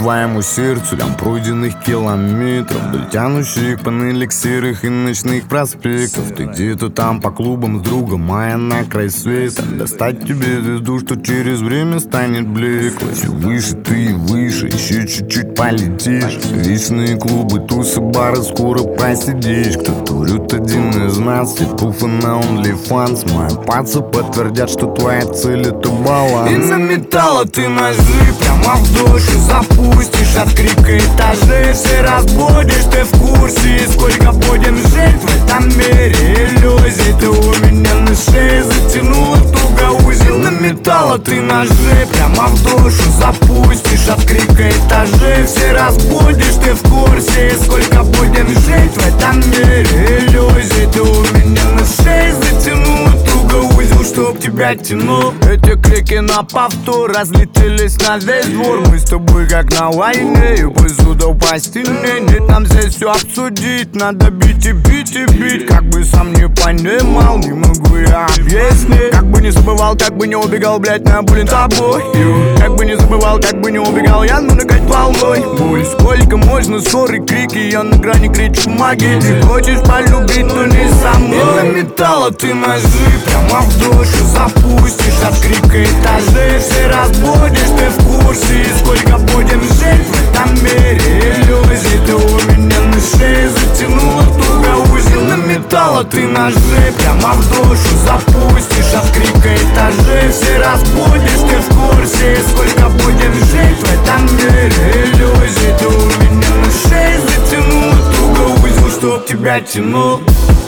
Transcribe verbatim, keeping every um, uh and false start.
твоему сердцу там пройденных километров, вдоль тянущих панелек серых и ночных проспектов. Ты где-то там по клубам с другом, а я на край света. Достать тебе звезду, что через время станет блеклой. Все выше ты и выше, еще чуть-чуть полетишь. Вечные клубы, тусы, бары, скоро посидишь. Кто-то врет, один из нас, все пуфы на OnlyFans. Мои пацы подтвердят, что твоя цель — это баланс. И на металла ты ножи прямо в душу запустишь. От крика этажей все разбудишь. Ты в курсе, сколько будем жить в этом мире иллюзий. Ты у меня на шее затянула туго узел. На металла ты ножи прямо в душу запустишь. От крика этажей все разбудишь. Ты в курсе, сколько будем жить в этом мире иллюзий. Ты у меня на шее затянула туго узел, чтоб тебя тянул. Эти крики на повтор разлетелись на весь двор. Мы с тобой как на войне, и посуда по стене. Нет, нам здесь все обсудить. Надо бить и бить и бить. Как бы сам не понимал, не могу я объяснить. Как бы не забывал, как бы не убегал, блять, на блин тобой. Как бы не забывал, как бы не убегал, я нагать волной. Боль, сколько можно, ссоры, крики, я на грани кричу магии. Ты хочешь полюбить, но не со мной. И на металла ты ножи прямо в душу запустишь. От крика этажей все разбудишь. Ты в курсе, сколько будем жить в этом мире иллюзий. Ты у меня на шее затянула туго узел. На металла ты ножи прямо в душу запустишь. От крика этажей все разбудишь. Ты в курсе, сколько будем жить в этом мире иллюзий. Ты у меня на шее затянула туго узел, чтоб тебя тянул.